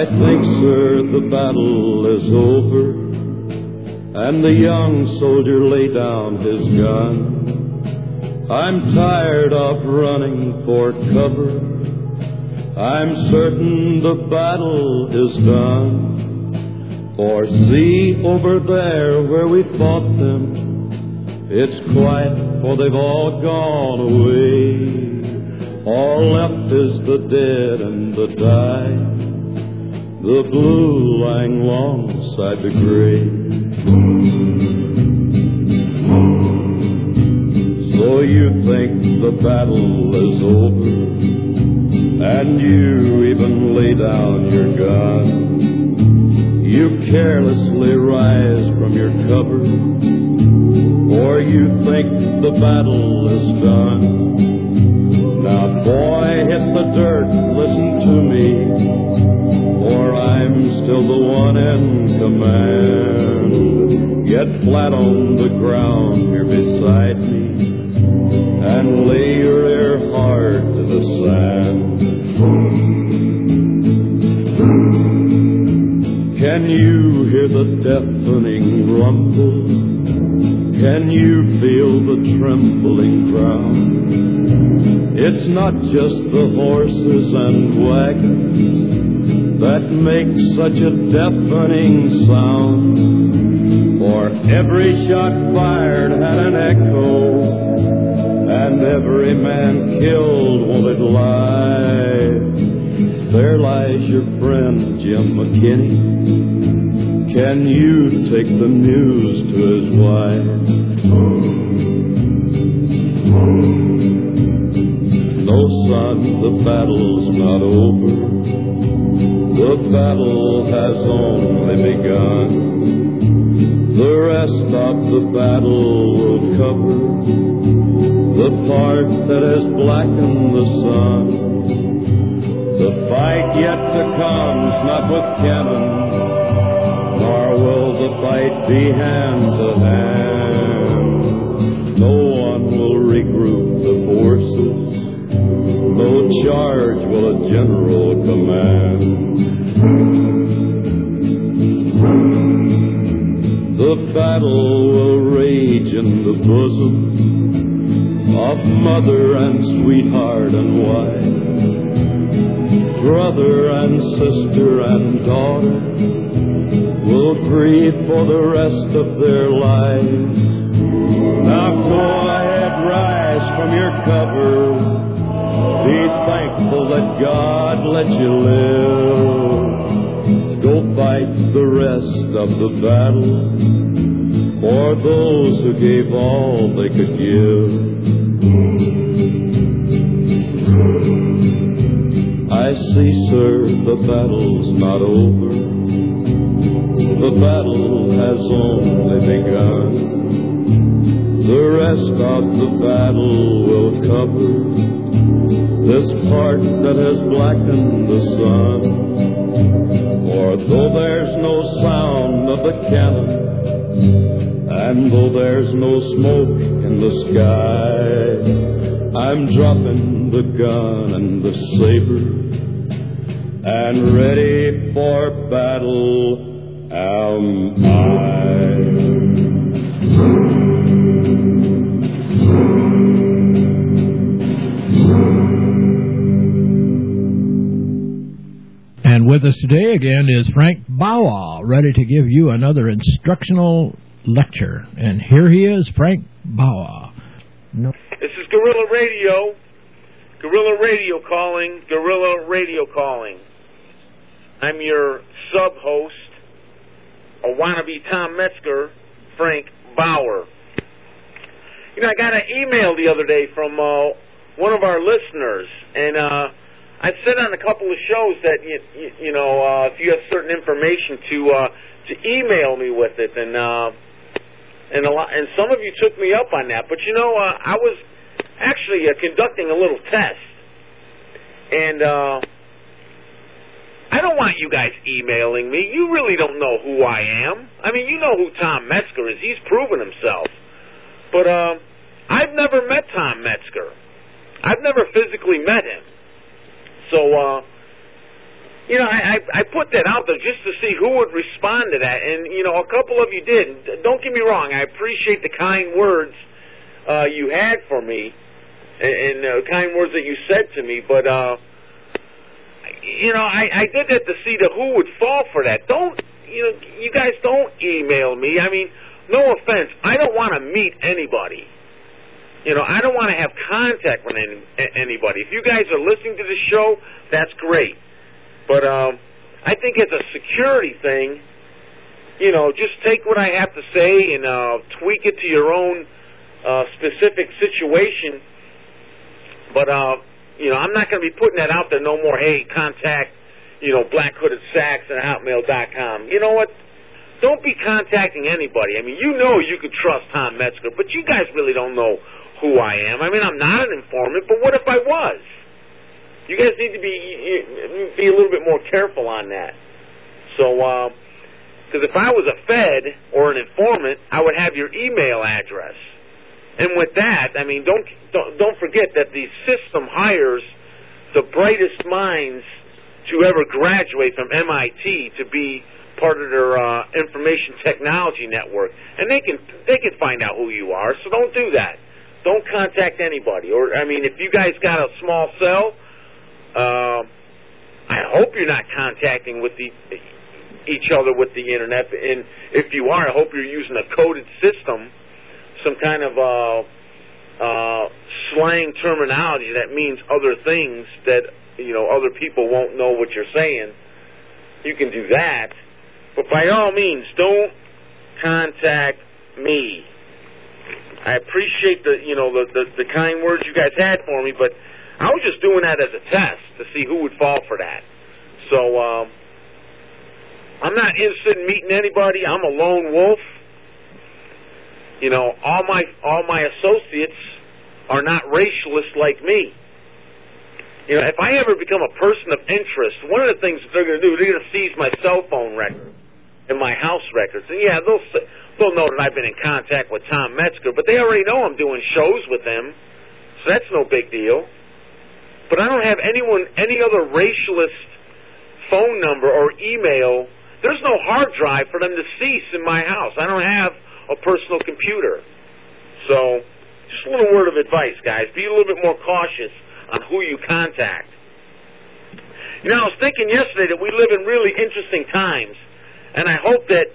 I think, sir, the battle is over, and the young soldier lay down his gun. I'm tired of running for cover. I'm certain the battle is done. For see, over there where we fought them, it's quiet, for they've all gone away. All left is the dead and the dying, the blue lying alongside the gray. So you think the battle is over, and you even lay down your gun. You carelessly rise from your cover, or you think the battle is done. Now, boy, hit the dirt, listen to me, for I'm still the one in command. Get flat on the ground here beside me, and lay your ear hard to the sand. Can you hear the deafening rumble? Can you feel the trembling ground? It's not just the horses and wagons that make such a deafening sound, for every shot fired had an echo, and every man killed won't it lie. There lies your friend Jim McKinney. Can you take the news to his wife? No, son, the battle's not over. The battle has only begun. The rest of the battle will cover the part that has blackened the sun. The fight yet to come's not with cannon, nor will the fight be hand to hand. No one will regroup the forces, no charge will a general command. The battle will rage in the bosom of mother and sweetheart and wife, brother and sister and daughter will grieve for the rest of their lives. Now go ahead, rise from your cover. Be thankful that God let you live. Go fight the rest of the battle for those who gave all they could give. I see, sir, the battle's not over. The battle has only begun. The rest of the battle will cover this part that has blackened the sun. For though there's no sound of the cannon, and though there's no smoke in the sky, I'm dropping the gun and the saber, and ready for battle am I. And with us today again is Frank Bawa, ready to give you another instructional lecture. And here he is, Frank Bawa. No. This is Guerrilla Radio. Guerrilla Radio calling. Guerrilla Radio calling. I'm your sub-host, a wannabe Tom Metzger, Frank Bauer. You know, I got an email the other day from one of our listeners, and I've said on a couple of shows that you know, if you have certain information to email me with it, and some of you took me up on that. But you know, I was actually conducting a little test, and I don't want you guys emailing me. You really don't know who I am. I mean, you know who Tom Metzger is. He's proven himself. But I've never met Tom Metzger. I've never physically met him. So You know, I put that out there just to see who would respond to that, and, you know, a couple of you did. Don't get me wrong, I appreciate the kind words you had for me, and kind words that you said to me, but, you know, I did that to see who would fall for that. You guys don't email me. I mean, no offense, I don't want to meet anybody. You know, I don't want to have contact with anybody. If you guys are listening to the show, that's great. But I think as a security thing, you know, just take what I have to say and tweak it to your own specific situation. But, you know, I'm not going to be putting that out there no more. Hey, contact, you know, blackhoodedsax@hotmail.com. You know what? Don't be contacting anybody. I mean, you know you could trust Tom Metzger, but you guys really don't know who I am. I mean, I'm not an informant, but what if I was? You guys need to be a little bit more careful on that. So, because if I was a Fed or an informant, I would have your email address. And with that, I mean, don't forget that the system hires the brightest minds to ever graduate from MIT to be part of their information technology network, and they can find out who you are. So don't do that. Don't contact anybody. Or I mean, if you guys got a small cell. I hope you're not contacting with each other with the internet, and if you are, I hope you're using a coded system, some kind of slang terminology that means other things that, you know, other people won't know what you're saying. You can do that, but by all means, don't contact me. I appreciate the kind words you guys had for me, but I was just doing that as a test to see who would fall for that. So I'm not interested in meeting anybody. I'm a lone wolf. You know, all my associates are not racialists like me. You know, if I ever become a person of interest, one of the things that they're going to do, they're going to seize my cell phone record and my house records. And yeah, they'll know that I've been in contact with Tom Metzger, but they already know I'm doing shows with them, so that's no big deal. But I don't have any other racialist phone number or email. There's no hard drive for them to cease in my house. I don't have a personal computer. So just a little word of advice, guys. Be a little bit more cautious on who you contact. You know, I was thinking yesterday that we live in really interesting times, and I hope that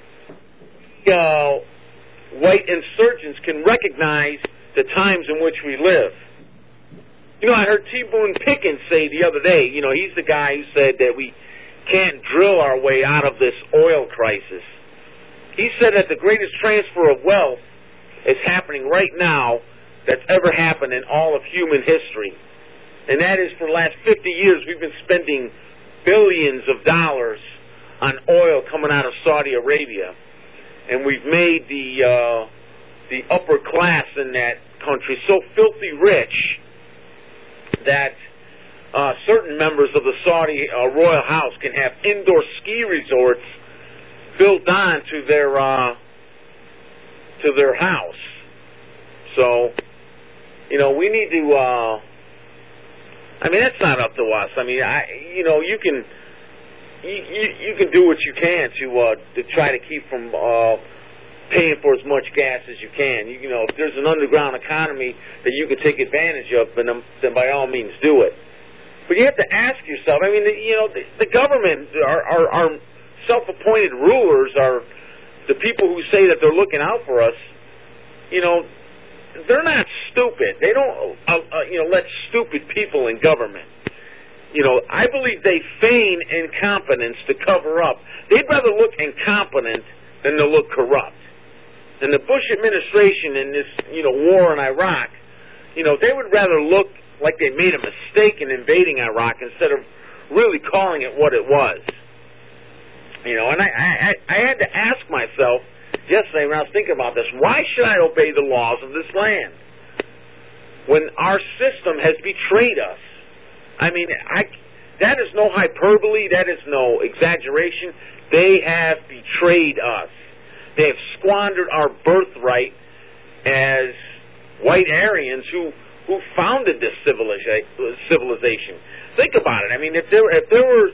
white insurgents can recognize the times in which we live. You know, I heard T. Boone Pickens say the other day, you know, he's the guy who said that we can't drill our way out of this oil crisis. He said that the greatest transfer of wealth is happening right now that's ever happened in all of human history. And that is, for the last 50 years, we've been spending billions of dollars on oil coming out of Saudi Arabia. And we've made the upper class in that country so filthy rich that certain members of the Saudi royal house can have indoor ski resorts built on to their house. So, you know, we need to. I mean, that's not up to us. I mean, you can do what you can to try to keep from paying for as much gas as you can. You know, if there's an underground economy that you can take advantage of, then by all means do it. But you have to ask yourself. I mean, the government, our self-appointed rulers, are the people who say that they're looking out for us. You know, they're not stupid. They don't, let stupid people in government. You know, I believe they feign incompetence to cover up. They'd rather look incompetent than to look corrupt. And the Bush administration in this, war in Iraq, they would rather look like they made a mistake in invading Iraq instead of really calling it what it was. And I had to ask myself yesterday when I was thinking about this, why should I obey the laws of this land when our system has betrayed us? I mean, that is no hyperbole, that is no exaggeration. They have betrayed us. They have squandered our birthright as white Aryans who founded this civilization. Think about it. I mean, if there were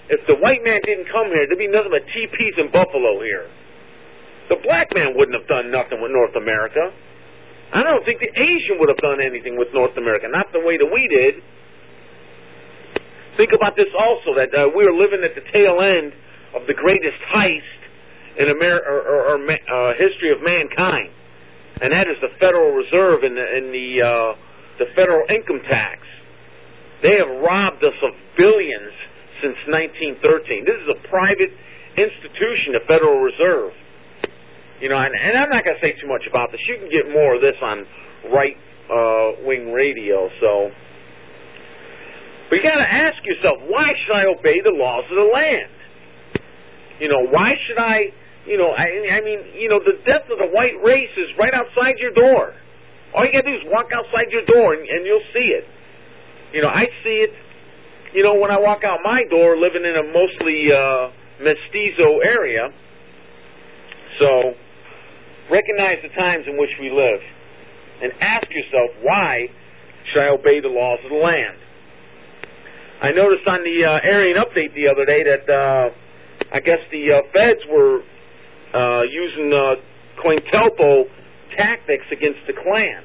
if the white man didn't come here, there'd be nothing but teepees and buffalo here. The black man wouldn't have done nothing with North America. I don't think the Asian would have done anything with North America, not the way that we did. Think about this also, that we are living at the tail end of the greatest heist in history of mankind, and that is the Federal Reserve and the federal income tax. They have robbed us of billions since 1913. This is a private institution, the Federal Reserve. You know, and I'm not going to say too much about this. You can get more of this on right-wing radio. But you got to ask yourself, why should I obey the laws of the land? You know, why should I? You know, I mean, you know, the death of the white race is right outside your door. All you got to do is walk outside your door, and you'll see it. You know, I see it. You know, when I walk out my door, living in a mostly mestizo area. So, recognize the times in which we live, and ask yourself, why should I obey the laws of the land? I noticed on the Aryan Update the other day that I guess the feds were using COINTELPRO tactics against the Klan.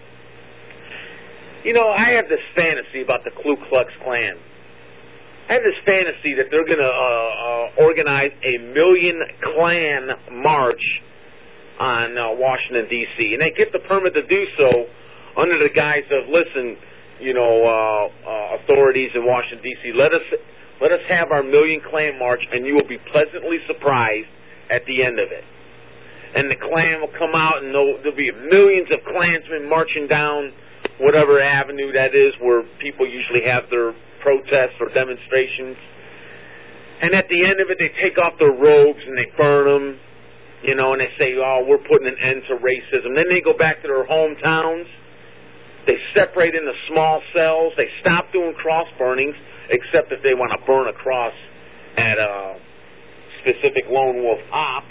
You know, I have this fantasy about the Ku Klux Klan. I have this fantasy that they're going to organize a 1 million Klan march on Washington, D.C., and they get the permit to do so under the guise of, listen, you know, authorities in Washington, D.C., let us have our 1 million Klan march, and you will be pleasantly surprised at the end of it. And the Klan will come out, and there'll be millions of Klansmen marching down whatever avenue that is where people usually have their protests or demonstrations. And at the end of it, they take off their robes and they burn them, you know, and they say, oh, we're putting an end to racism. Then they go back to their hometowns. They separate into small cells. They stop doing cross burnings, except if they want to burn a cross at a specific lone wolf op.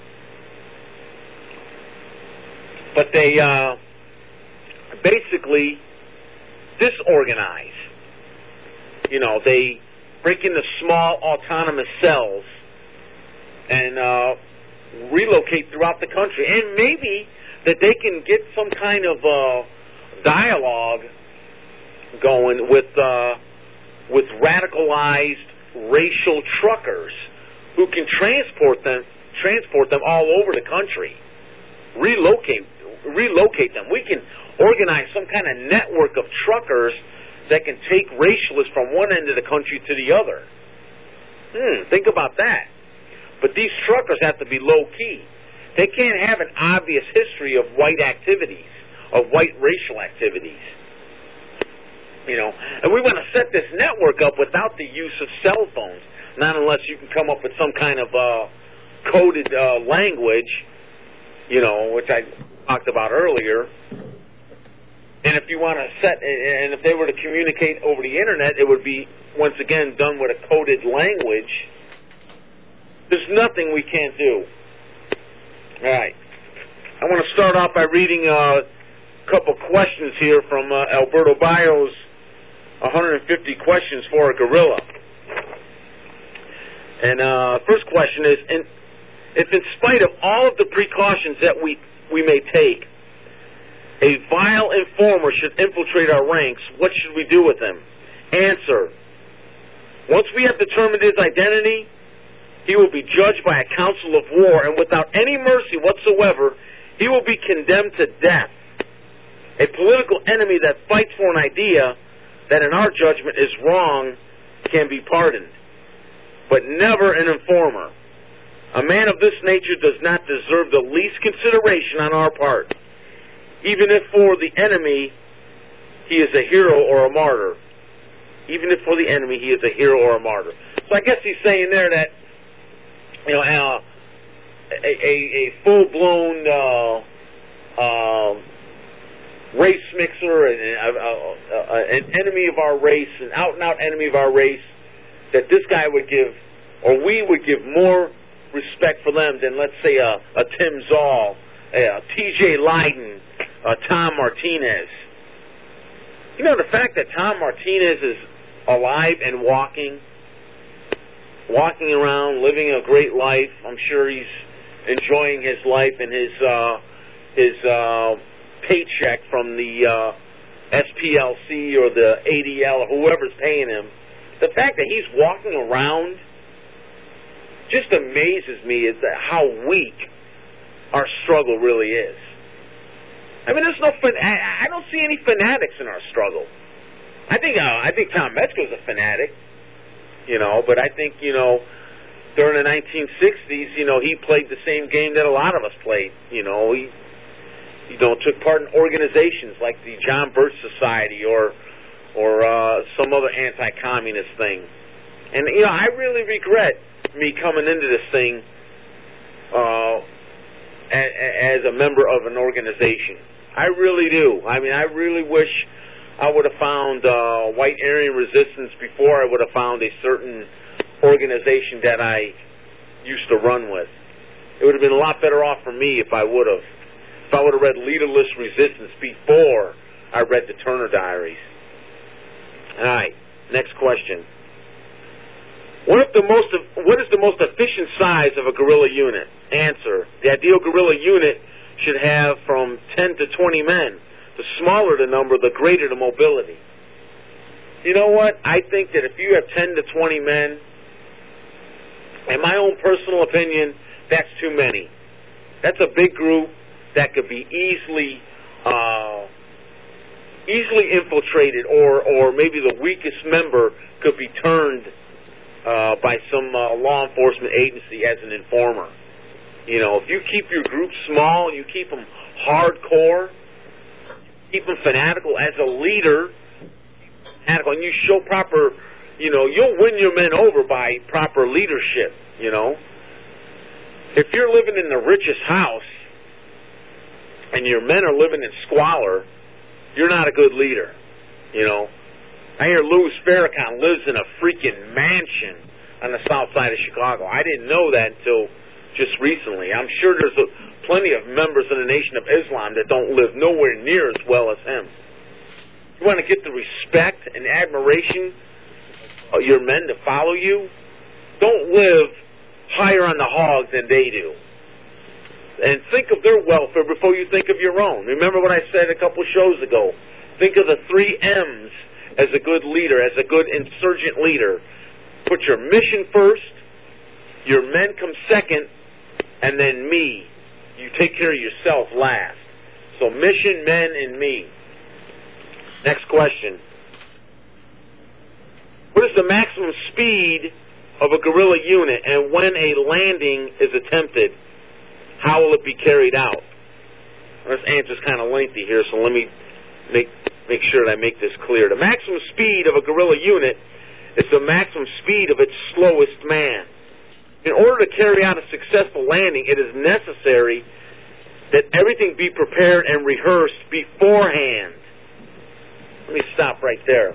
But they basically disorganize. You know, they break into small autonomous cells and relocate throughout the country. And maybe that they can get some kind of dialogue going with radicalized racial truckers who can transport them all over the country. Relocate them. We can organize some kind of network of truckers that can take racialists from one end of the country to the other. Think about that. But these truckers have to be low-key. They can't have an obvious history of white activities, of white racial activities. You know, and we want to set this network up without the use of cell phones, not unless you can come up with some kind of coded language, you know, which I talked about earlier. And if you want to and if they were to communicate over the internet, it would be, once again, done with a coded language. There's nothing we can't do. All right. I want to start off by reading a couple questions here from Alberto Bayo's 150 questions for a gorilla. And first question is, if in spite of all of the precautions that we may take, a vile informer should infiltrate our ranks, what should we do with him? Answer. Once we have determined his identity, he will be judged by a council of war, and without any mercy whatsoever, he will be condemned to death. A political enemy that fights for an idea that in our judgment is wrong can be pardoned, but never an informer. A man of this nature does not deserve the least consideration on our part, even if for the enemy he is a hero or a martyr. Even if for the enemy he is a hero or a martyr. So I guess he's saying there that, you know, a full-blown race mixer, an enemy of our race, an out-and-out enemy of our race, that this guy would give, or we would give more respect for them than, let's say, a Tim Zoll, a T.J. Leiden, a Tom Martinez. You know, the fact that Tom Martinez is alive and walking, walking around, living a great life. I'm sure he's enjoying his life and his paycheck from the SPLC or the ADL or whoever's paying him. The fact that he's walking around just amazes me is that how weak our struggle really is. I mean, I don't see any fanatics in our struggle. I think Tom Metzger's a fanatic, but I think, during the 1960s, he played the same game that a lot of us played. He took part in organizations like the John Birch Society or some other anti-communist thing. And, I really regret me coming into this thing as a member of an organization. I really do. I mean, I really wish I would have found White Aryan Resistance before I would have found a certain organization that I used to run with. It would have been a lot better off for me if I would have read Leaderless Resistance before I read the Turner Diaries. All right, next question. What is the most efficient size of a guerrilla unit? Answer: the ideal guerrilla unit should have from 10 to 20 men. The smaller the number, the greater the mobility. You know what? I think that if you have 10 to 20 men, in my own personal opinion, that's too many. That's a big group that could be easily infiltrated, or maybe the weakest member could be turned by some law enforcement agency as an informer. If you keep your group small, you keep them hardcore, keep them fanatical as a leader, and you show proper, you'll win your men over by proper leadership, If you're living in the richest house and your men are living in squalor, you're not a good leader, I hear Louis Farrakhan lives in a freaking mansion on the south side of Chicago. I didn't know that until just recently. I'm sure there's plenty of members of the Nation of Islam that don't live nowhere near as well as him. You want to get the respect and admiration of your men to follow you? Don't live higher on the hog than they do. And think of their welfare before you think of your own. Remember what I said a couple shows ago. Think of the 3 M's as a good leader, as a good insurgent leader. Put your mission first, your men come second, and then me. You take care of yourself last. So mission, men, and me. Next question. What is the maximum speed of a guerrilla unit, and when a landing is attempted, how will it be carried out? This answer's kind of lengthy here, so let me make sure that I make this clear. The maximum speed of a guerrilla unit is the maximum speed of its slowest man. In order to carry out a successful landing, it is necessary that everything be prepared and rehearsed beforehand. Let me stop right there.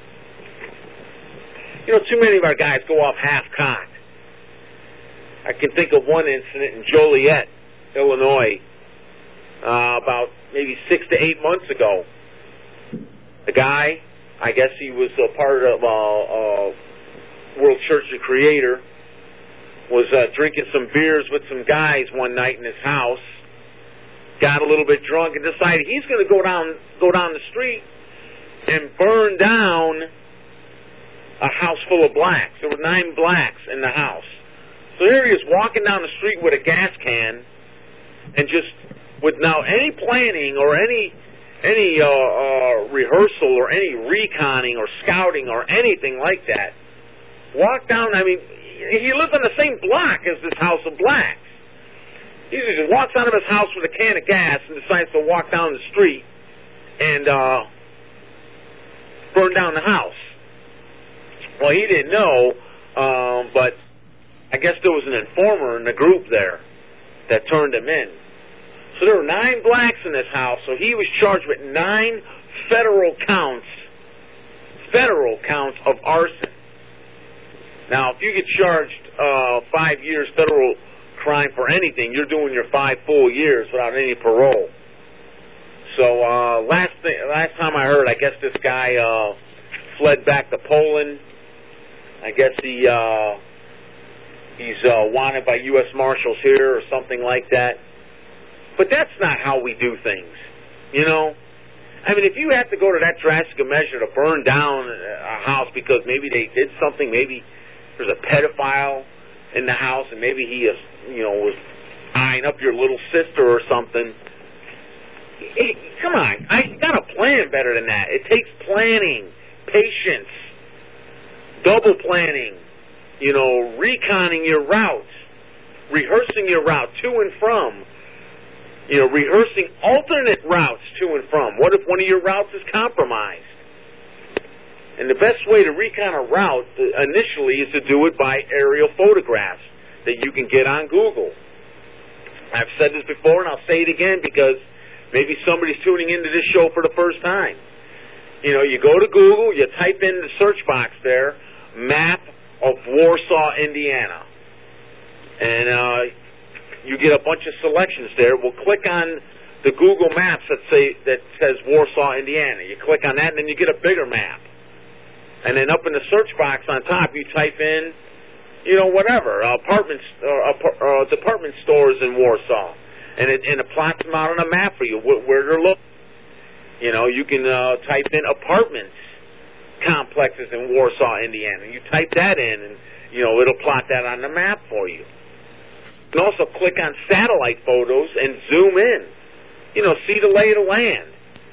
Too many of our guys go off half-cocked. I can think of one incident in Joliet, Illinois, about maybe 6 to 8 months ago. The guy, I guess he was a part of World Church of the Creator, was drinking some beers with some guys one night in his house, got a little bit drunk, and decided he's going to go down the street and burn down a house full of blacks. There were 9 blacks in the house. So here he is walking down the street with a gas can, and just without any planning or any rehearsal or any reconning or scouting or anything like that, walked down. I mean, he lived on the same block as this house of blacks. He just walks out of his house with a can of gas and decides to walk down the street and burn down the house. Well, he didn't know, but I guess there was an informer in the group there that turned him in. So there were 9 blacks in this house, so he was charged with 9 federal counts of arson. Now, if you get charged 5 years federal crime for anything, you're doing your 5 full years without any parole. So last time I heard, I guess this guy fled back to Poland. I guess he He's wanted by U.S. Marshals here or something like that. But that's not how we do things, you know? I mean, if you have to go to that drastic measure to burn down a house because maybe they did something, maybe there's a pedophile in the house and maybe he is, was eyeing up your little sister or something. Hey, come on, I got to plan better than that. It takes planning, patience, double planning, reconning your routes, rehearsing your route to and from, rehearsing alternate routes to and from. What if one of your routes is compromised? And the best way to recon a route initially is to do it by aerial photographs that you can get on Google. I've said this before, and I'll say it again because maybe somebody's tuning into this show for the first time. You go to Google, you type in the search box there, map of Warsaw, Indiana. And you get a bunch of selections there. We'll click on the Google Maps that says Warsaw, Indiana. You click on that, and then you get a bigger map. And then up in the search box on top, you type in, whatever, department stores in Warsaw. And it plots them out on a map for you, where they're located. You can type in apartments complexes in Warsaw, Indiana. You type that in, and, it'll plot that on the map for you. You can also click on satellite photos and zoom in. See the lay of the land.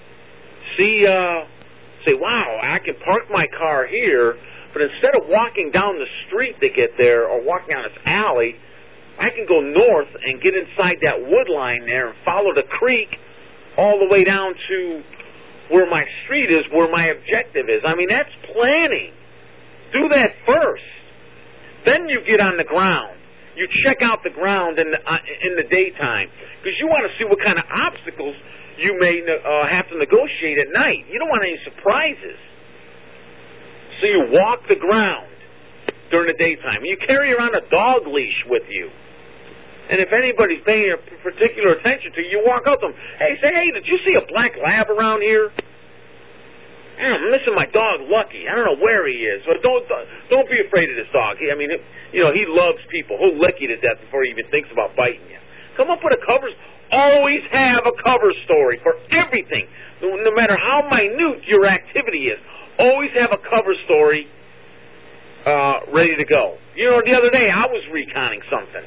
Say, wow, I can park my car here, but instead of walking down the street to get there or walking down this alley, I can go north and get inside that wood line there and follow the creek all the way down to where my street is, where my objective is. I mean, that's planning. Do that first. Then you get on the ground. You check out the ground in the daytime because you want to see what kind of obstacles you may have to negotiate at night. You don't want any surprises. So you walk the ground during the daytime. You carry around a dog leash with you. And if anybody's paying particular attention to you, you walk up to them. Hey, did you see a black lab around here? I'm missing my dog, Lucky. I don't know where he is. But don't be afraid of this dog. He loves people. He'll lick you to death before he even thinks about biting you. Come up with a cover. Always have a cover story for everything. No matter how minute your activity is, always have a cover story ready to go. The other day I was reconning something.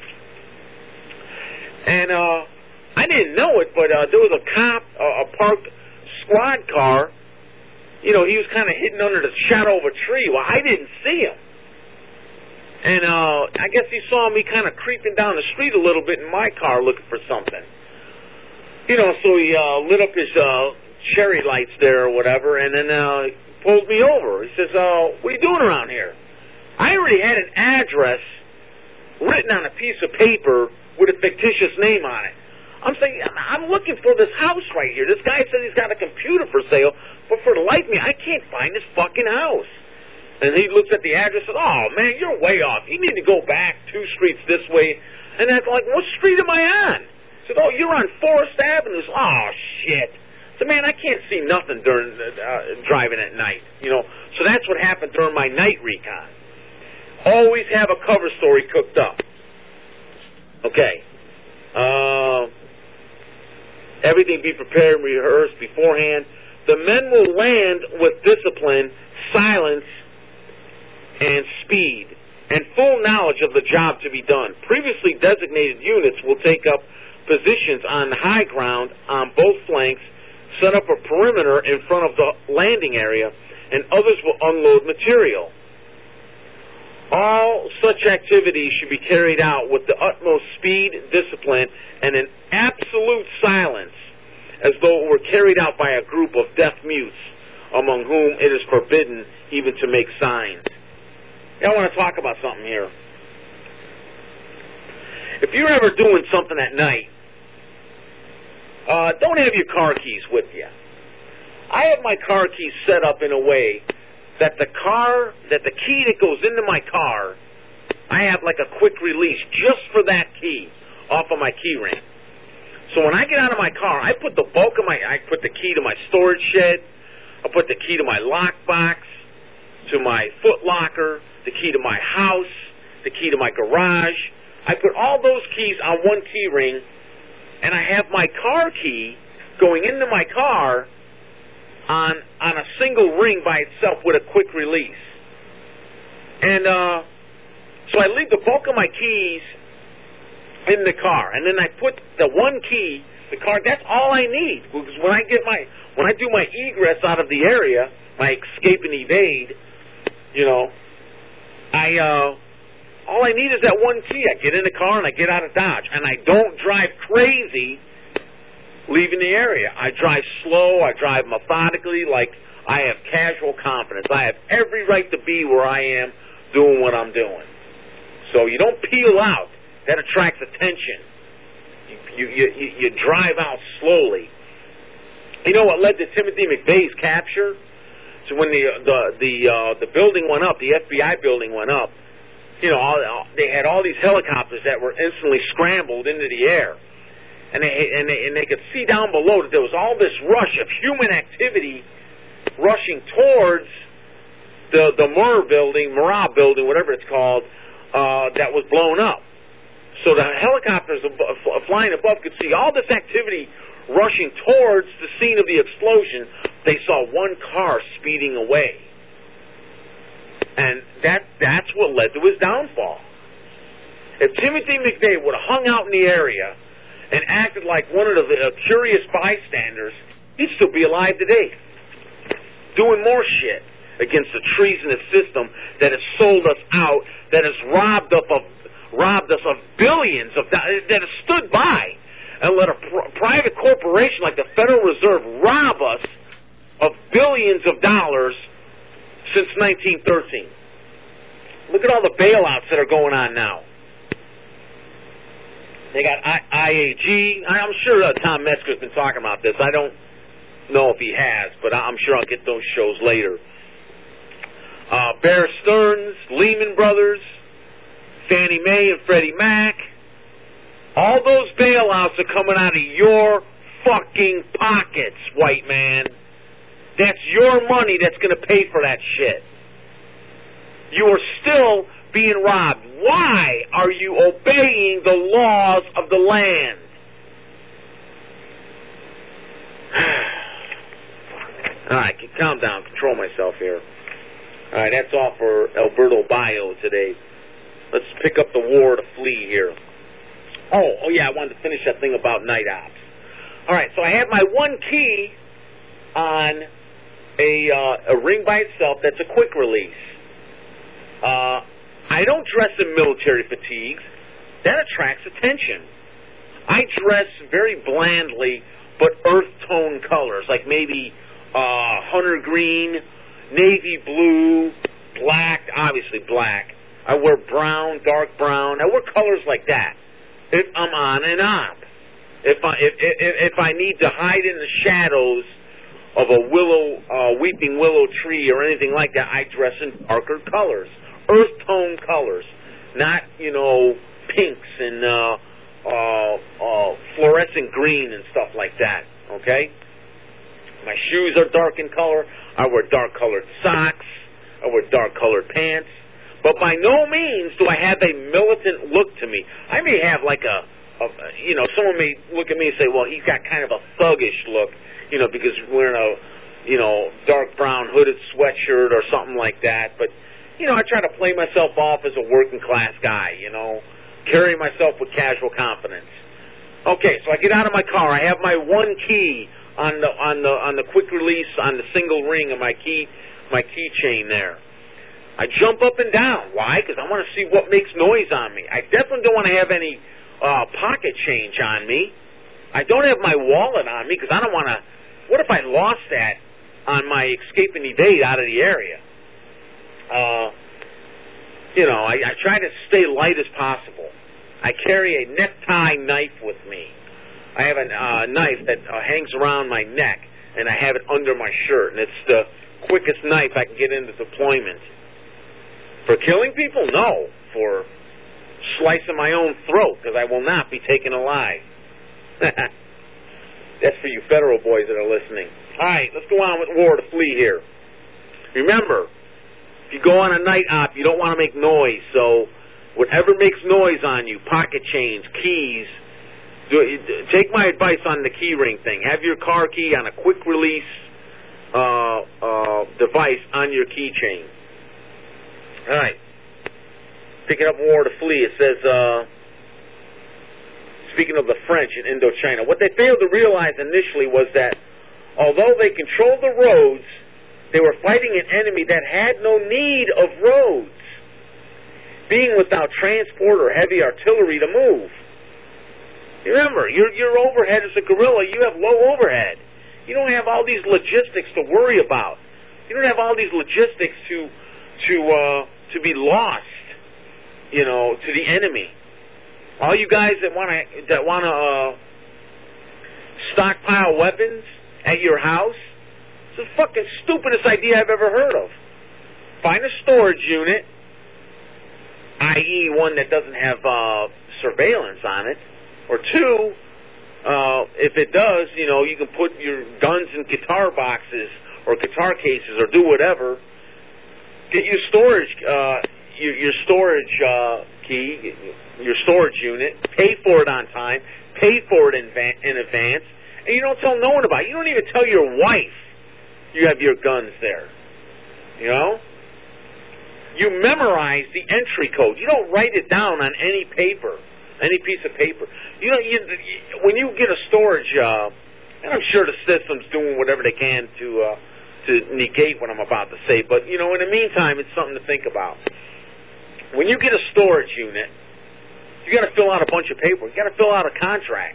And I didn't know it, but there was a cop, a parked squad car. He was kind of hidden under the shadow of a tree. Well, I didn't see him. And I guess he saw me kind of creeping down the street a little bit in my car looking for something. So he lit up his cherry lights there or whatever, and then pulled me over. He says, what are you doing around here? I already had an address written on a piece of paper with a fictitious name on it. I'm saying, I'm looking for this house right here. This guy said he's got a computer for sale, but for the life of me, I can't find this fucking house. And he looks at the address and says, oh, man, you're way off. You need to go back 2 streets this way. And I'm like, what street am I on? He said, oh, you're on Forest Avenue. Oh, shit. So, man, I can't see nothing during driving at night. So that's what happened during my night recon. Always have a cover story cooked up. Okay. Everything be prepared and rehearsed beforehand. The men will land with discipline, silence, and speed, and full knowledge of the job to be done. Previously designated units will take up positions on the high ground on both flanks, set up a perimeter in front of the landing area, and others will unload material. All such activities should be carried out with the utmost speed, discipline, and in absolute silence, as though it were carried out by a group of deaf mutes, among whom it is forbidden even to make signs. I want to talk about something here. If you're ever doing something at night, don't have your car keys with you. I have my car keys set up in a way that the key that goes into my car, I have like a quick release just for that key off of my key ring. So when I get out of my car, I put the key to my storage shed, I put the key to my lockbox, to my foot locker, the key to my house, the key to my garage. I put all those keys on one key ring, and I have my car key going into my car on a single ring by itself with a quick release. And so I leave the bulk of my keys in the car, and then I put the one key, the car. That's all I need, because when I do my egress out of the area, my escape and evade, all I need is that one key. I get in the car and I get out of Dodge, and I don't drive crazy leaving the area. I drive slow. I drive methodically, like I have casual confidence. I have every right to be where I am doing what I'm doing. So you don't peel out. That attracts attention. You drive out slowly. You know what led to Timothy McVeigh's capture? So when the building went up, the FBI building went up, they had all these helicopters that were instantly scrambled into the air, and they could see down below that there was all this rush of human activity rushing towards the Murat building, whatever it's called, that was blown up. So the helicopters flying above could see all this activity rushing towards the scene of the explosion. They saw one car speeding away. And that's what led to his downfall. If Timothy McVeigh would have hung out in the area and acted like one of the curious bystanders, he'd still be alive today, doing more shit against the treasonous system that has sold us out, that has robbed us of billions of dollars, that has stood by and let a private corporation like the Federal Reserve rob us of billions of dollars since 1913. Look at all the bailouts that are going on now. They got IAG. I'm sure Tom Metzger's been talking about this. I don't know if he has, but I'm sure I'll get those shows later. Bear Stearns, Lehman Brothers, Fannie Mae and Freddie Mac. All those bailouts are coming out of your fucking pockets, white man. That's your money that's going to pay for that shit. You are still being robbed. Why are you obeying the laws of the land? All right, calm down. Control myself here. All right, that's all for Alberto Bayo today. Let's pick up the war to flee here. Oh yeah, I wanted to finish that thing about night ops. All right, so I have my one key on a ring by itself that's a quick release. I don't dress in military fatigues. That attracts attention. I dress very blandly, but earth tone colors, like maybe hunter green, navy blue, black, obviously black. I wear brown, dark brown. I wear colors like that if I'm on an op. If I need to hide in the shadows of a weeping willow tree or anything like that, I dress in darker colors, earth tone colors, not pinks and fluorescent green and stuff like that. Okay. My shoes are dark in color. I wear dark colored socks. I wear dark colored pants. But by no means do I have a militant look to me. I may have like someone may look at me and say, well, he's got kind of a thuggish look, because wearing a, dark brown hooded sweatshirt or something like that. But, I try to play myself off as a working class guy, carry myself with casual confidence. Okay, so I get out of my car. I have my one key on the quick release on the single ring of my keychain there. I jump up and down. Why? Because I want to see what makes noise on me. I definitely don't want to have any pocket change on me. I don't have my wallet on me because I don't want to. What if I lost that on my escape and evade out of the area? I try to stay light as possible. I carry a necktie knife with me. I have a knife that hangs around my neck, and I have it under my shirt, and it's the quickest knife I can get into deployment. For killing people? No. For slicing my own throat, because I will not be taken alive. That's for you federal boys that are listening. All right, let's go on with war to flee here. Remember, if you go on a night op, you don't want to make noise. So Whatever makes noise on you, pocket chains, keys. Take my advice on the key ring thing. Have your car key on a quick release device on your keychain. All right. Picking up War to Flee, it says, speaking of the French in Indochina, what they failed to realize initially was that although they controlled the roads, they were fighting an enemy that had no need of roads, being without transport or heavy artillery to move. Remember, your overhead as a guerrilla, you have low overhead. You don't have all these logistics to worry about. You don't have all these logistics to be lost, to the enemy. All you guys that want to stockpile weapons at your house, it's the fucking stupidest idea I've ever heard of. Find a storage unit, i.e. one that doesn't have surveillance on it, or two, if it does, you can put your guns in guitar boxes or guitar cases or do whatever. Get your storage, your storage key, your storage unit. Pay for it on time. Pay for it in advance, and you don't tell no one about it. You don't even tell your wife you have your guns there. You memorize the entry code. You don't write it down on any paper. Any piece of paper. When you get a storage, and I'm sure the system's doing whatever they can to negate what I'm about to say, but, in the meantime, it's something to think about. When you get a storage unit, you got to fill out a bunch of paper. You got to fill out a contract.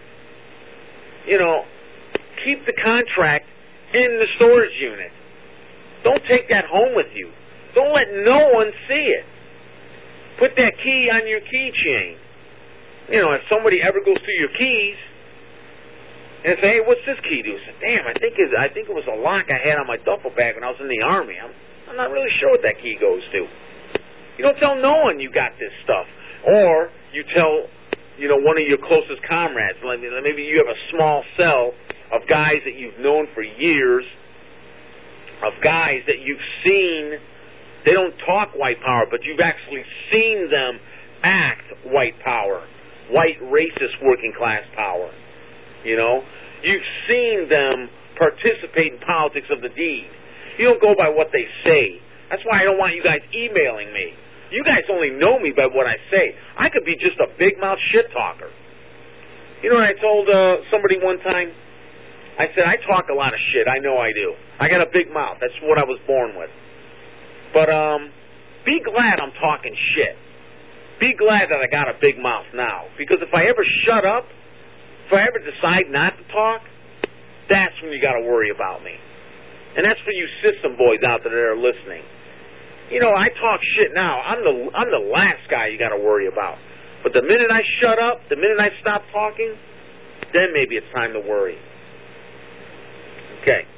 Keep the contract in the storage unit. Don't take that home with you. Don't let no one see it. Put that key on your keychain. If somebody ever goes through your keys and say, "Hey, what's this key do?" Say, "Damn, I think it was a lock I had on my duffel bag when I was in the Army. I'm not really sure what that key goes to." You don't tell no one you got this stuff, or you tell one of your closest comrades. Maybe you have a small cell of guys that you've known for years, of guys that you've seen. They don't talk white power, but you've actually seen them act white power. White racist working class power. You've seen them participate in politics of the deed. You don't go by what they say. That's why I don't want you guys emailing me. You guys only know me by what I say. I could be just a big mouth shit talker. I told somebody one time, I said, I talk a lot of shit. I know I do. I got a big mouth. That's what I was born with. But be glad I'm talking shit. Be glad that I got a big mouth now. Because if I ever shut up, if I ever decide not to talk, that's when you got to worry about me. And that's for you system boys out there that are listening. I talk shit now. I'm the last guy you got to worry about. But the minute I shut up, the minute I stop talking, then maybe it's time to worry. Okay.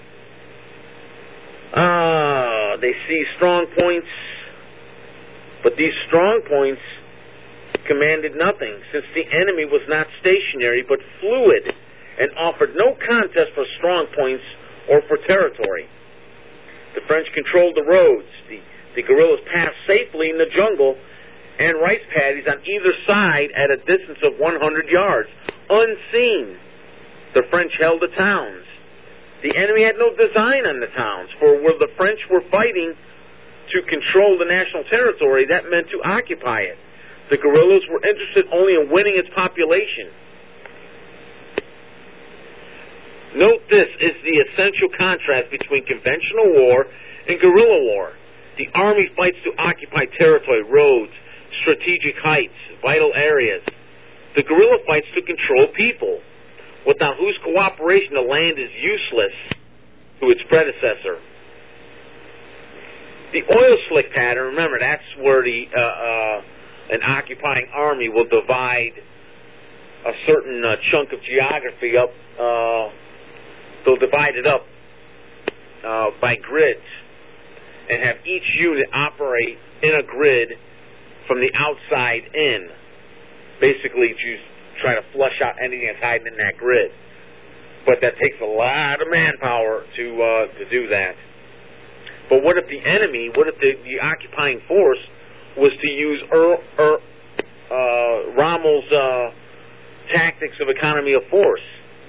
They see strong points, but these strong points commanded nothing, since the enemy was not stationary but fluid and offered no contest for strong points or for territory. The French controlled the roads. The guerrillas passed safely in the jungle and rice paddies on either side at a distance of 100 yards, unseen. The French held the towns. The enemy had no design on the towns, for where the French were fighting to control the national territory, that meant to occupy it. The guerrillas were interested only in winning its population. Note this is the essential contrast between conventional war and guerrilla war. The army fights to occupy territory, roads, strategic heights, vital areas. The guerrilla fights to control people, without whose cooperation the land is useless to its predecessor. The oil slick pattern, remember, that's where an occupying army will divide a certain chunk of geography up. They'll divide it up by grids and have each unit operate in a grid from the outside in. Basically, to try to flush out anything that's hiding in that grid. But that takes a lot of manpower to do that. But what if the enemy, what if the occupying force was to use Rommel's tactics of economy of force.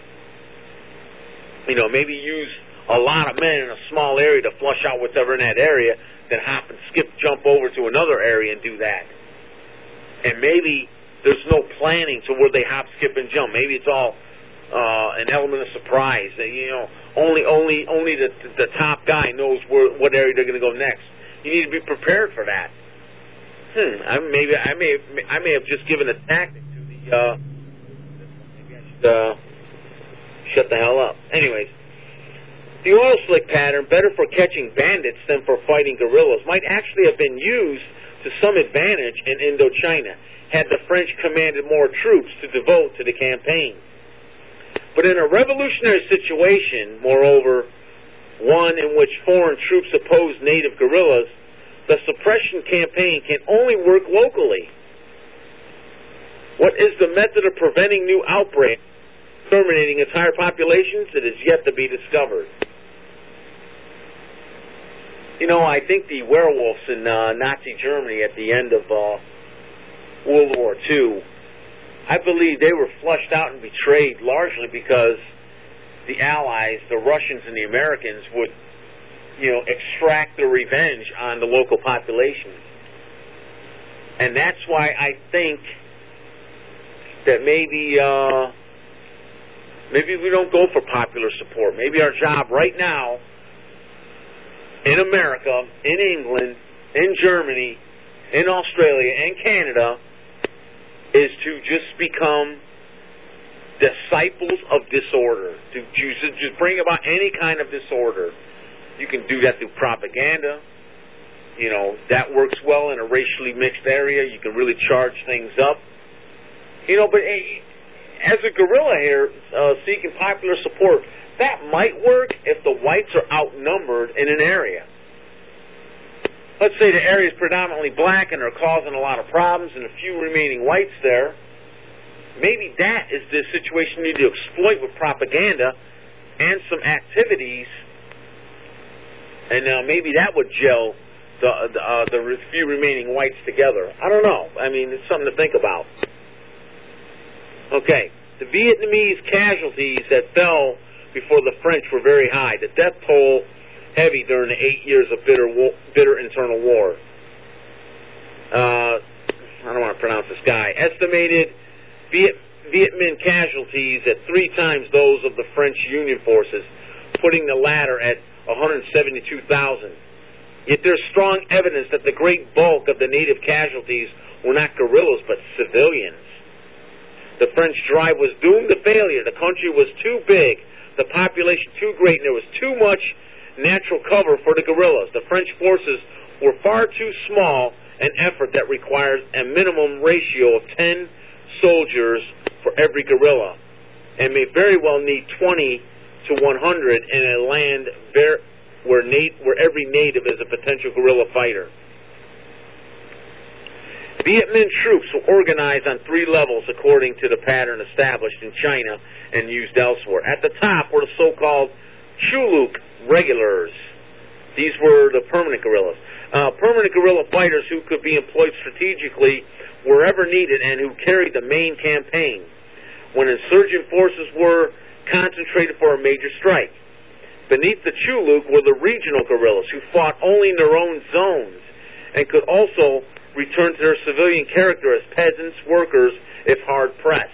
Maybe use a lot of men in a small area to flush out whatever in that area, then hop and skip, jump over to another area and do that. And maybe there's no planning to where they hop, skip, and jump. Maybe it's all an element of surprise. That, only the top guy knows what area they're going to go next. You need to be prepared for that. I may have just given a tactic to the. Maybe I should shut the hell up. Anyways, the oil slick pattern, better for catching bandits than for fighting guerrillas, might actually have been used to some advantage in Indochina had the French commanded more troops to devote to the campaign. But in a revolutionary situation, moreover, one in which foreign troops oppose native guerrillas, the suppression campaign can only work locally. What is the method of preventing new outbreaks, exterminating entire populations? It is yet to be discovered. I think the werewolves in Nazi Germany at the end of World War II, I believe they were flushed out and betrayed largely because the Allies, the Russians and the Americans, would, extract their revenge on the local population. And that's why I think that maybe we don't go for popular support. Maybe our job right now in America, in England, in Germany, in Australia, and Canada is to just become disciples of disorder, to just bring about any kind of disorder. You can do that through propaganda. That works well in a racially mixed area. You can really charge things up. But as a guerrilla here, seeking popular support, that might work if the whites are outnumbered in an area. Let's say the area is predominantly black and they're causing a lot of problems and a few remaining whites there. Maybe that is the situation you need to exploit with propaganda and some activities, and maybe that would gel the few remaining whites together. I don't know. I mean, it's something to think about. Okay, the Vietnamese casualties that fell before the French were very high. The death toll heavy during the 8 years of bitter internal war. I don't want to pronounce this guy. Estimated Viet Minh casualties at 3 times those of the French Union forces, putting the latter at 172,000. Yet there's strong evidence that the great bulk of the native casualties were not guerrillas but civilians. The French drive was doomed to failure. The country was too big, the population too great, and there was too much natural cover for the guerrillas. The French forces were far too small an effort that requires a minimum ratio of 10 soldiers for every guerrilla, and may very well need 20 to 100 in a land where every native is a potential guerrilla fighter. Viet Minh troops were organized on 3 levels according to the pattern established in China and used elsewhere. At the top were the so-called Chuluk regulars. These were the permanent guerrillas. Permanent guerrilla fighters who could be employed strategically wherever needed and who carried the main campaign when insurgent forces were concentrated for a major strike. Beneath the Chuluk were the regional guerrillas who fought only in their own zones and could also return to their civilian character as peasants, workers, if hard-pressed.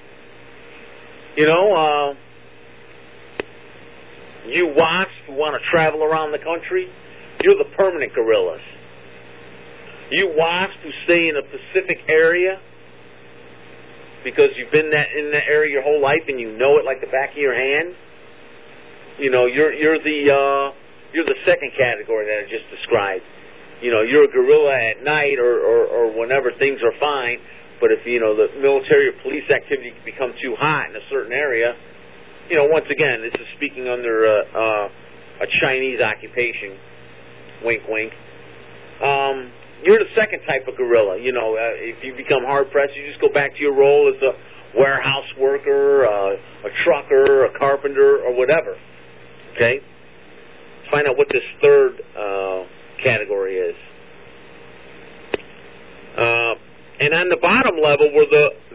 You WASPs who want to travel around the country, you're the permanent guerrillas. You WASPs who stay in a specific area because you've been in that area your whole life and you know it like the back of your hand, you're the second category that I just described. You're a guerrilla at night or whenever things are fine, but if, the military or police activity can become too hot in a certain area, once again, this is speaking under a Chinese occupation, wink, wink, you're the second type of guerrilla. If you become hard-pressed, you just go back to your role as a warehouse worker, a trucker, a carpenter, or whatever. Okay? Let's find out what this third category is.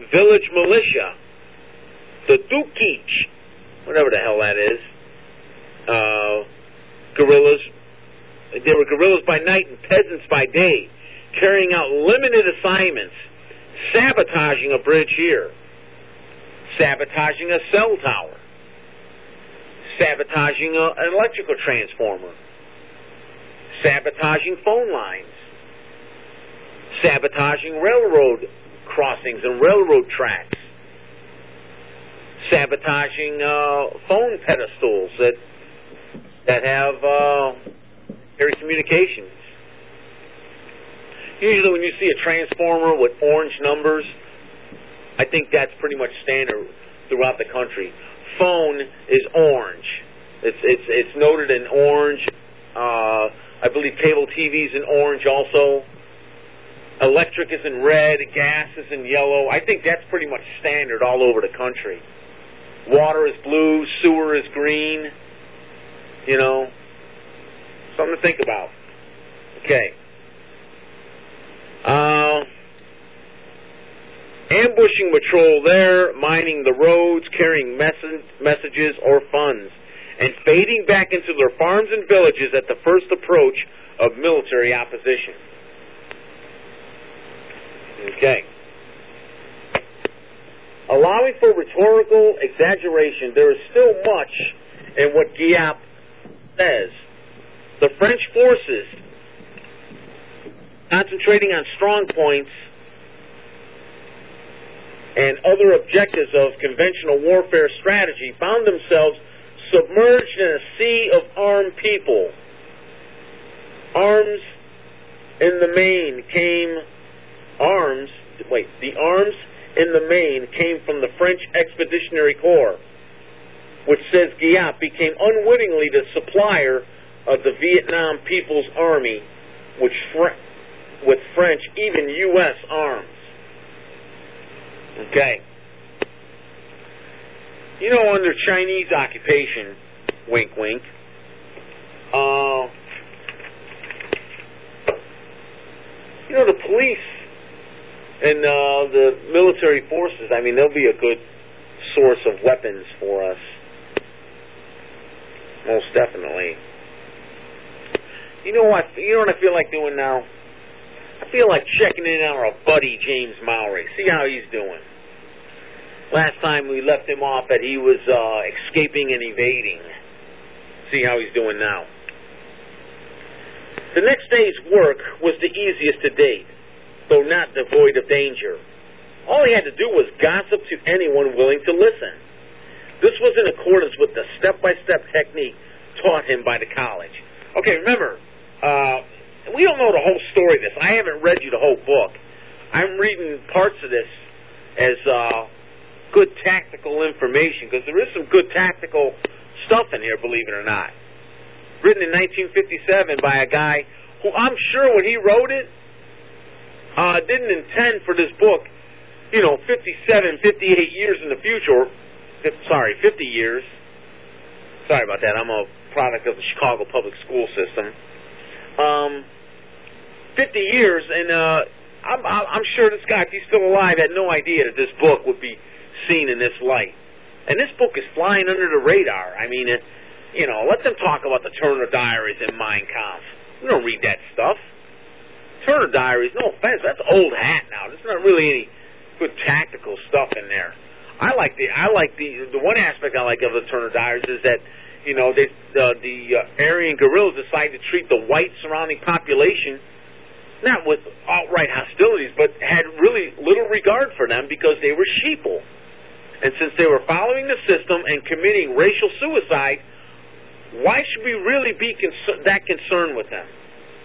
village militia, the Dukich, whatever the hell that is, guerrillas. They were guerrillas by night and peasants by day, carrying out limited assignments, sabotaging a bridge here, sabotaging a cell tower, sabotaging an electrical transformer, sabotaging phone lines, sabotaging railroad crossings and railroad tracks, sabotaging phone pedestals that have carry communications. Usually when you see a transformer with orange numbers, I think that's pretty much standard throughout the country. Phone is orange. It's noted in orange. I believe cable TV is in orange also. Electric is in red. Gas is in yellow. I think that's pretty much standard all over the country. Water is blue. Sewer is green. You know, something to think about. Okay. Ambushing patrol there, mining the roads, carrying messages or funds, and fading back into their farms and villages at the first approach of military opposition. Okay. Allowing for rhetorical exaggeration, there is still much in what Giap says. The French forces, concentrating on strong points and other objectives of conventional warfare strategy, found themselves submerged in a sea of armed people. The arms in the main came from the French Expeditionary Corps, which, says Giap, became unwittingly the supplier of the Vietnam People's Army, with French, even U.S. arms. Okay. You know, under Chinese occupation, wink, wink, you know, the police and the military forces, I mean, they'll be a good source of weapons for us. Most definitely. You know what I feel like doing now? I feel like checking in on our buddy James Mowry. See how he's doing. Last time we left him off that he was escaping and evading. See how he's doing now. The next day's work was the easiest to date, though not devoid of danger. All he had to do was gossip to anyone willing to listen. This was in accordance with the step-by-step technique taught him by the college. Okay, remember, we don't know the whole story of this. I haven't read you the whole book. I'm reading parts of this as good tactical information, because there is some good tactical stuff in here, believe it or not. Written in 1957 by a guy who, I'm sure when he wrote it, didn't intend for this book, 57, 58 years in the future. 50 years. Sorry about that. I'm a product of the Chicago public school system. 50 years, and I'm sure this guy, if he's still alive, had no idea that this book would be seen in this light. And this book is flying under the radar. I mean, let them talk about the Turner Diaries and Mein Kampf. We don't read that stuff. Turner Diaries, no offense, that's old hat now. There's not really any good tactical stuff in there. I like the one aspect I like of the Turner Diaries is that, the Aryan guerrillas decided to treat the white surrounding population not with outright hostilities, but had really little regard for them because they were sheeple. And since they were following the system and committing racial suicide, why should we really be that concerned with them?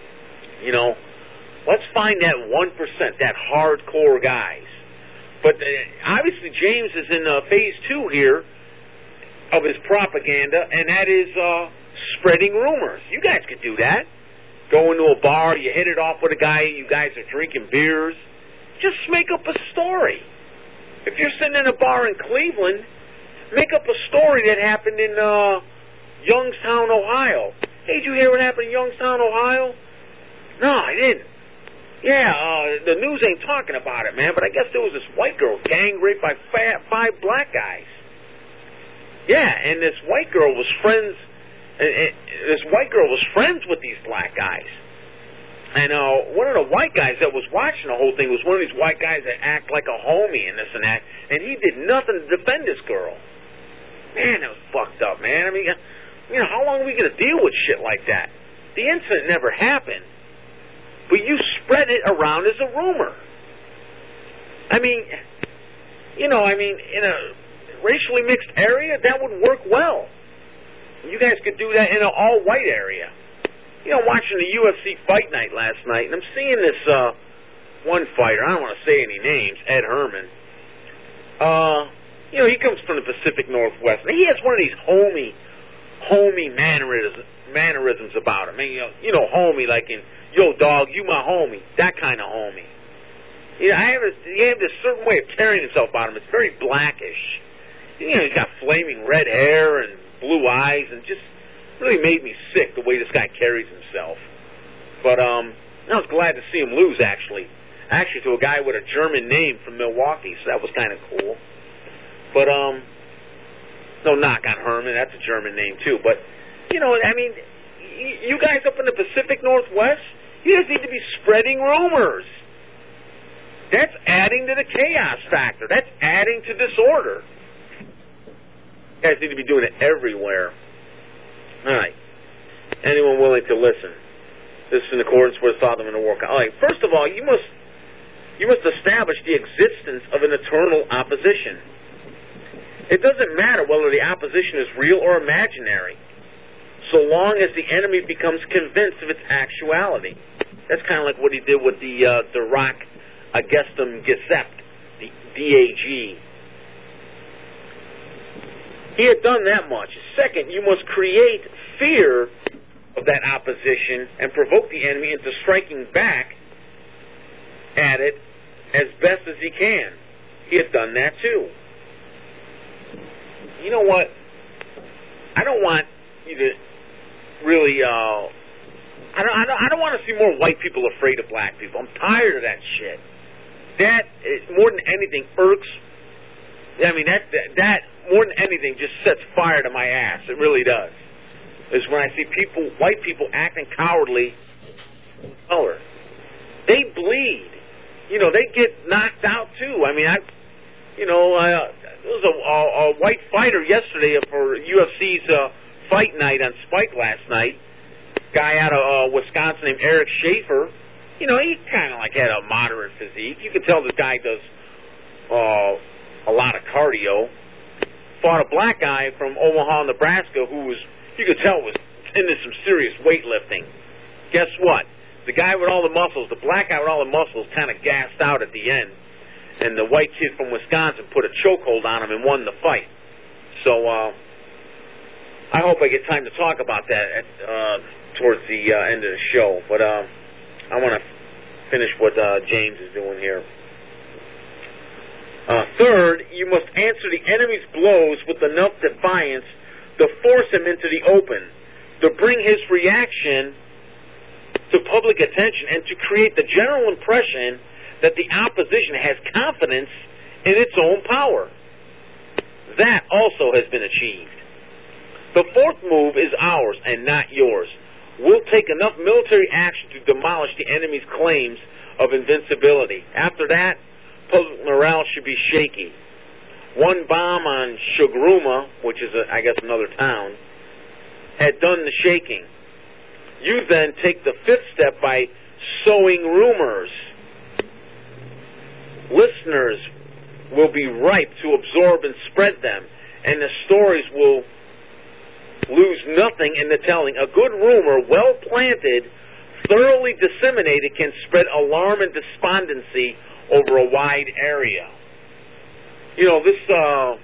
Let's find that 1%, that hardcore guys. But obviously James is in phase 2 here of his propaganda, and that is spreading rumors. You guys could do that. Go into a bar, you hit it off with a guy, you guys are drinking beers. Just make up a story. If you're sitting in a bar in Cleveland, make up a story that happened in Youngstown, Ohio. Hey, did you hear what happened in Youngstown, Ohio? No, I didn't. The news ain't talking about it, man, but I guess there was this white girl gang raped by 5 black guys. Yeah, and this white girl was friends with these black guys. And one of the white guys that was watching the whole thing was one of these white guys that act like a homie and this and that, and he did nothing to defend this girl. Man, that was fucked up, man. I mean, how long are we going to deal with shit like that? The incident never happened, but you spread it around as a rumor. I mean, in a racially mixed area, that would work well. You guys could do that in an all-white area. Watching the UFC fight night last night, and I'm seeing this one fighter, I don't want to say any names, Ed Herman. He comes from the Pacific Northwest, and he has one of these homie mannerisms about him. I mean, homie, like in, yo, dog, you my homie, that kind of homie. He have this certain way of carrying himself about him. It's very blackish. He's got flaming red hair and blue eyes, and just really made me sick the way this guy carries himself. But I was glad to see him lose, actually to a guy with a German name from Milwaukee, so that was kind of cool. But no knock on Herman, that's a German name too. But you guys up in the Pacific Northwest, you guys need to be spreading rumors. That's adding to the chaos factor. That's adding to disorder. You guys need to be doing it everywhere. All right. Anyone willing to listen? This is in accordance with Sodom and Gomorrah. All right. First of all, you must establish the existence of an eternal opposition. It doesn't matter whether the opposition is real or imaginary, so long as the enemy becomes convinced of its actuality. That's kind of like what he did with the Rock Augustum Gesept, the DAG. He had done that much. Second, you must create fear of that opposition and provoke the enemy into striking back at it as best as he can. He had done that too. You know what? I don't want you to really. I don't want to see more white people afraid of black people. I'm tired of that shit. That more than anything irks. I mean that more than anything just sets fire to my ass. It really does. Is when I see white people acting cowardly. Color. They bleed. They get knocked out too. I mean, there was a white fighter yesterday for UFC's fight night on Spike last night. Guy out of Wisconsin named Eric Schaefer. He kind of like had a moderate physique. You can tell this guy does a lot of cardio. Fought a black guy from Omaha, Nebraska, who you could tell was into some serious weightlifting. Guess what? The guy with all the muscles, the black guy with all the muscles, kind of gassed out at the end. And the white kid from Wisconsin put a chokehold on him and won the fight. So I hope I get time to talk about that towards the end of the show. But I want to finish what James is doing here. Third, you must answer the enemy's blows with enough defiance to force him into the open, to bring his reaction to public attention, and to create the general impression that the opposition has confidence in its own power. That also has been achieved. The fourth move is ours and not yours. We'll take enough military action to demolish the enemy's claims of invincibility. After that, public morale should be shaky. One bomb on Shugruma, which is, I guess, another town, had done the shaking. You then take the fifth step by sowing rumors. Listeners will be ripe to absorb and spread them, and the stories will lose nothing in the telling. A good rumor, well planted, thoroughly disseminated, can spread alarm and despondency over a wide area. This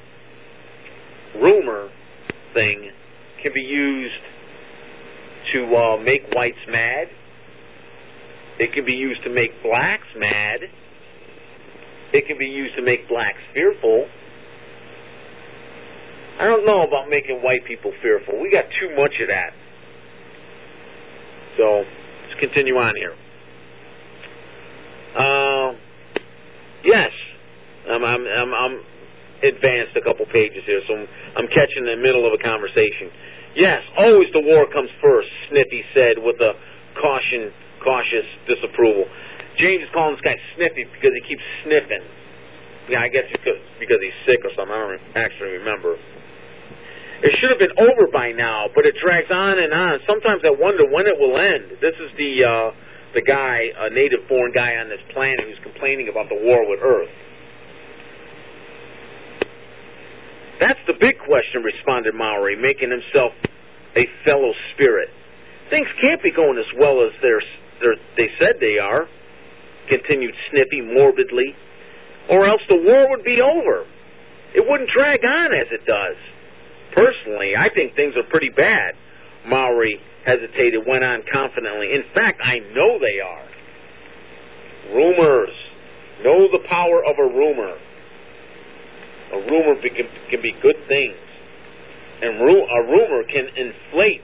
rumor thing can be used to make whites mad. It can be used to make blacks mad. It can be used to make blacks fearful. I don't know about making white people fearful. We got too much of that. So, let's continue on here. Yes. I'm advanced a couple pages here, so I'm catching the middle of a conversation. Yes, always the war comes first, Snippy said with a cautious disapproval. James is calling this guy Snippy because he keeps sniffing. Yeah, I guess because he's sick or something. I don't actually remember. It should have been over by now, but it drags on and on. Sometimes I wonder when it will end. This is the guy, a native foreign guy on this planet who's complaining about the war with Earth. That's the big question, responded Maury, making himself a fellow spirit. Things can't be going as well as they said they are, continued Snippy morbidly, or else the war would be over. It wouldn't drag on as it does. Personally, I think things are pretty bad. Maury hesitated, went on confidently. In fact, I know they are. Rumors. Know the power of a rumor. A rumor can be good things. And a rumor can inflate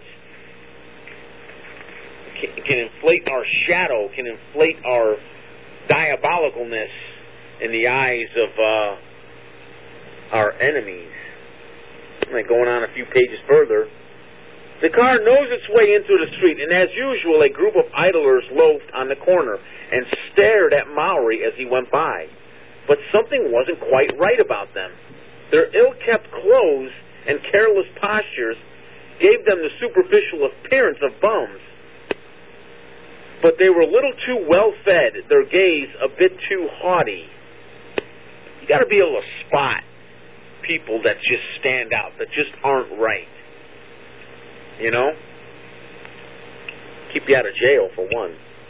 our shadow, can inflate our diabolicalness in the eyes of our enemies. Going on a few pages further, the car nosed its way into the street, and as usual, a group of idlers loafed on the corner and stared at Maury as he went by. But something wasn't quite right about them. Their ill-kept clothes and careless postures gave them the superficial appearance of bums. But they were a little too well-fed, their gaze a bit too haughty. You got to be able to spot people that just stand out, that just aren't right. You know? Keep you out of jail, for one.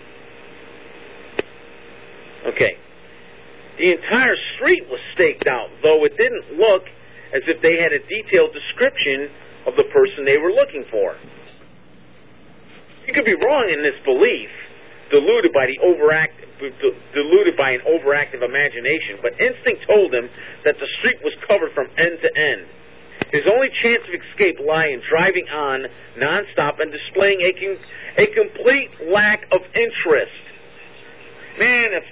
Okay. The entire street was staked out, though it didn't look as if they had a detailed description of the person they were looking for. You could be wrong in this belief, deluded by an overactive imagination, but instinct told him that the street was covered from end to end. His only chance of escape lay in driving on nonstop and displaying a complete lack of interest. Man, if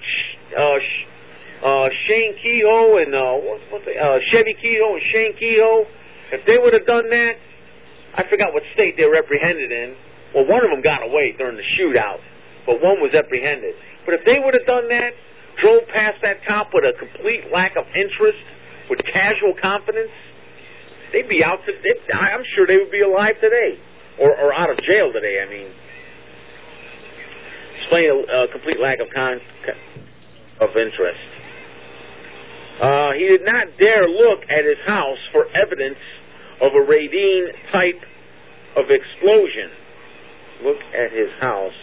Shane Kehoe and Chevy Kehoe and Shane Kehoe, if they would have done that, I forgot what state they were apprehended in. Well, one of them got away during the shootout, but one was apprehended. But if they would have done that, drove past that cop with a complete lack of interest, with casual confidence, they'd be out. I'm sure they would be alive today, or out of jail today. I mean, displaying a complete lack of interest. He did not dare look at his house for evidence of a Radine type of explosion. Look at his house.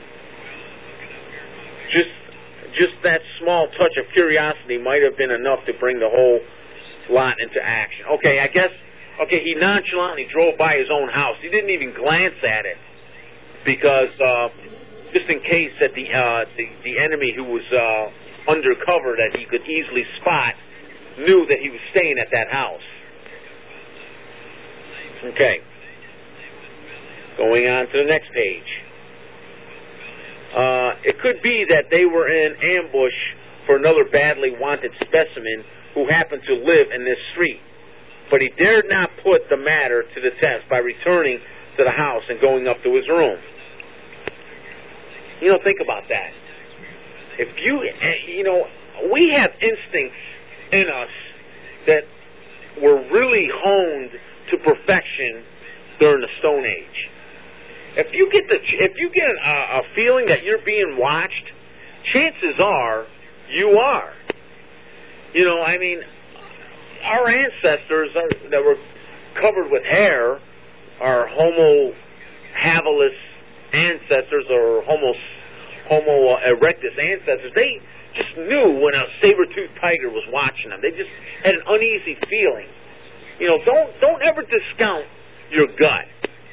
Just that small touch of curiosity might have been enough to bring the whole lot into action. He nonchalantly drove by his own house. He didn't even glance at it because just in case that the enemy who was undercover that he could easily spot knew that he was staying at that house. Okay. Going on to the next page. It could be that they were in ambush for another badly wanted specimen who happened to live in this street. But he dared not put the matter to the test by returning to the house and going up to his room. Think about that. If we have instincts in us that were really honed to perfection during the Stone Age. If you get a feeling that you're being watched, chances are you are. Our ancestors that were covered with hair, our Homo habilis ancestors or Homo erectus ancestors, they just knew when a saber-toothed tiger was watching them. They just had an uneasy feeling. Don't ever discount your gut.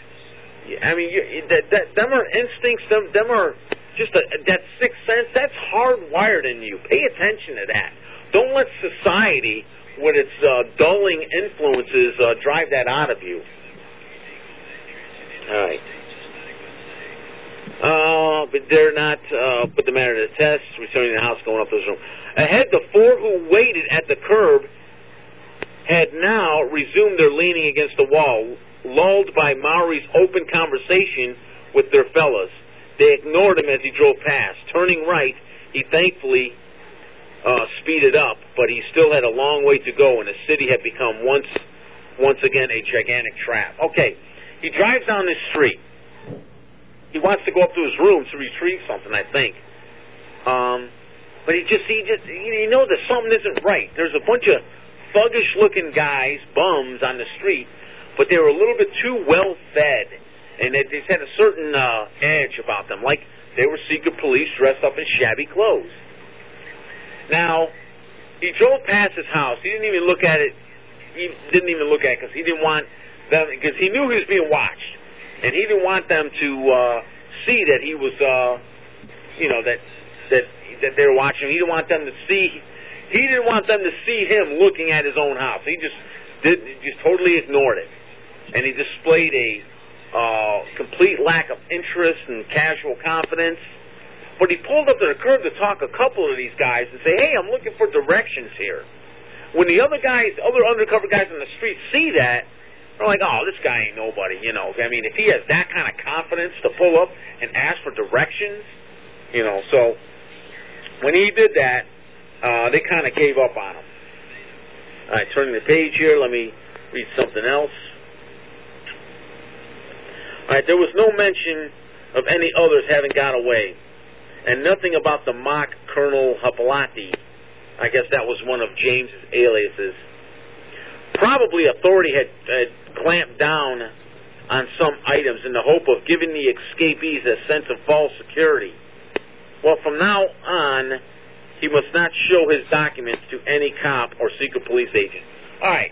Them are instincts. Them are just that sixth sense. That's hardwired in you. Pay attention to that. Don't let society, with its dulling influences, drive that out of you. All right. But dare not put the matter to the test, returning to the house, going up to his room. Ahead, the four who waited at the curb had now resumed their leaning against the wall, lulled by Maury's open conversation with their fellows. They ignored him as he drove past. Turning right, he thankfully speeded up, but he still had a long way to go, and the city had become once again a gigantic trap. Okay, he drives down this street. He wants to go up to his room to retrieve something, I think. But he knows that something isn't right. There's a bunch of thuggish-looking guys, bums, on the street, but they were a little bit too well-fed, and they had a certain edge about them, like they were secret police dressed up in shabby clothes. Now, he drove past his house. He didn't even look at it. He didn't even look at it because he didn't want them, because he knew he was being watched, and he didn't want them to see that he was, that they were watching him. He didn't want them to see. He didn't want them to see him looking at his own house. He just totally ignored it, and he displayed a complete lack of interest and casual confidence. But he pulled up to the curb to talk to a couple of these guys and say, "Hey, I'm looking for directions here." When the other undercover guys on the street see that, they're like, "Oh, this guy ain't nobody," I mean, if he has that kind of confidence to pull up and ask for directions, So when he did that, they kind of gave up on him. All right, turning the page here, let me read something else. All right, there was no mention of any others having got away, and nothing about the mock Colonel Hippolyte. I guess that was one of James's aliases. Probably authority had clamped down on some items in the hope of giving the escapees a sense of false security. Well, from now on, he must not show his documents to any cop or secret police agent. All right.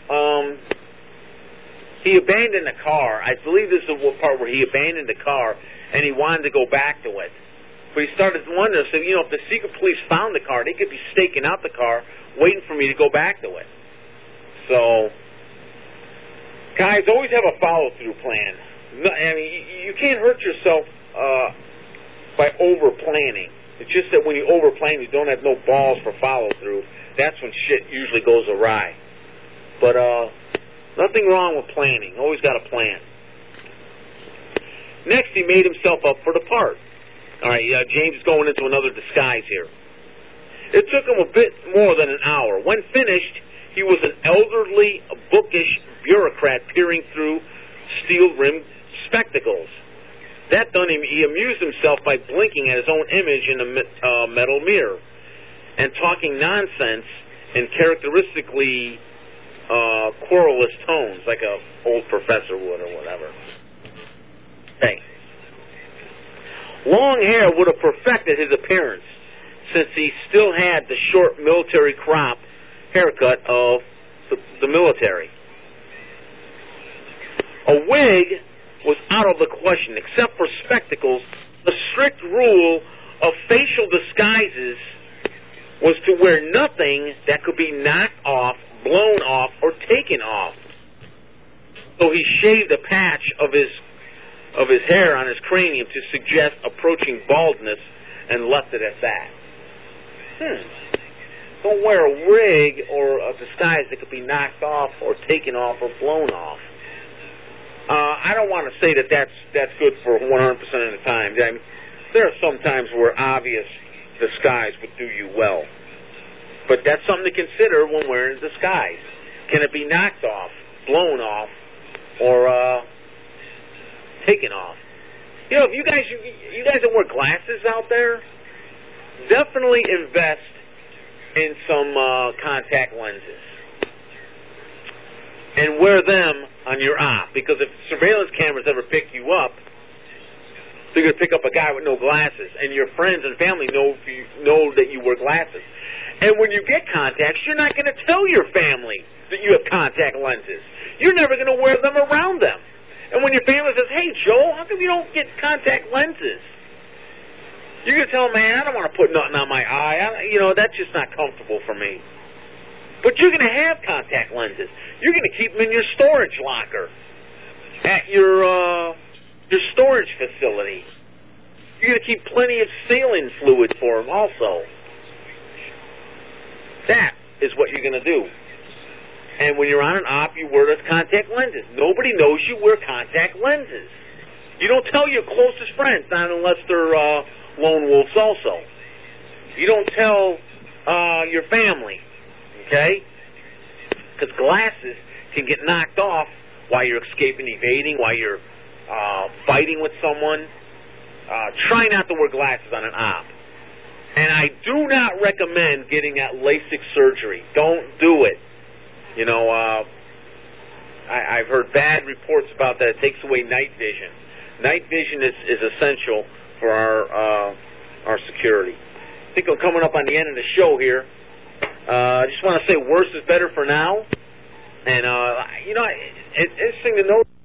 He abandoned the car. I believe this is the part where he abandoned the car and he wanted to go back to it. But he started wondering, so, if the secret police found the car, they could be staking out the car, waiting for me to go back to it. So, guys, always have a follow-through plan. I mean, you can't hurt yourself by over-planning. It's just that when you over-plan, you don't have no balls for follow-through. That's when shit usually goes awry. But nothing wrong with planning. Always got a plan. Next, he made himself up for the part. All right, James is going into another disguise here. It took him a bit more than an hour. When finished, he was an elderly, bookish bureaucrat peering through steel-rimmed spectacles. That done, he amused himself by blinking at his own image in a metal mirror and talking nonsense in characteristically querulous tones, like an old professor would or whatever. Hey. Long hair would have perfected his appearance, since he still had the short military crop haircut of the military. A wig was out of the question. Except for spectacles, the strict rule of facial disguises was to wear nothing that could be knocked off, blown off, or taken off. So he shaved a patch of his hair on his cranium to suggest approaching baldness and left it at that. Don't wear a wig or a disguise that could be knocked off or taken off or blown off. I don't want to say that that's good for 100% of the time. I mean, there are some times where obvious disguise would do you well. But that's something to consider when wearing a disguise. Can it be knocked off, blown off, or taken off? If you guys that wear glasses out there, definitely invest in some contact lenses. And wear them on your op, because if surveillance cameras ever pick you up, they're going to pick up a guy with no glasses, and your friends and family know that you wear glasses. And when you get contacts, you're not going to tell your family that you have contact lenses. You're never going to wear them around them. And when your family says, "Hey, Joe, how come you don't get contact lenses?" You're going to tell them, "Man, I don't want to put nothing on my eye. That's just not comfortable for me." But you're going to have contact lenses. You're going to keep them in your storage locker at your storage facility. You're going to keep plenty of saline fluid for them also. That is what you're going to do. And when you're on an op, you wear those contact lenses. Nobody knows you wear contact lenses. You don't tell your closest friends, not unless they're lone wolves also. You don't tell your family, okay? Because glasses can get knocked off while you're escaping, evading, while you're fighting with someone. Try not to wear glasses on an op. And I do not recommend getting that LASIK surgery. Don't do it. You know, I've heard bad reports about that. It takes away night vision. Night vision is essential for our security. I think I'm coming up on the end of the show here. I just want to say worse is better for now. And, you know, it's interesting to note.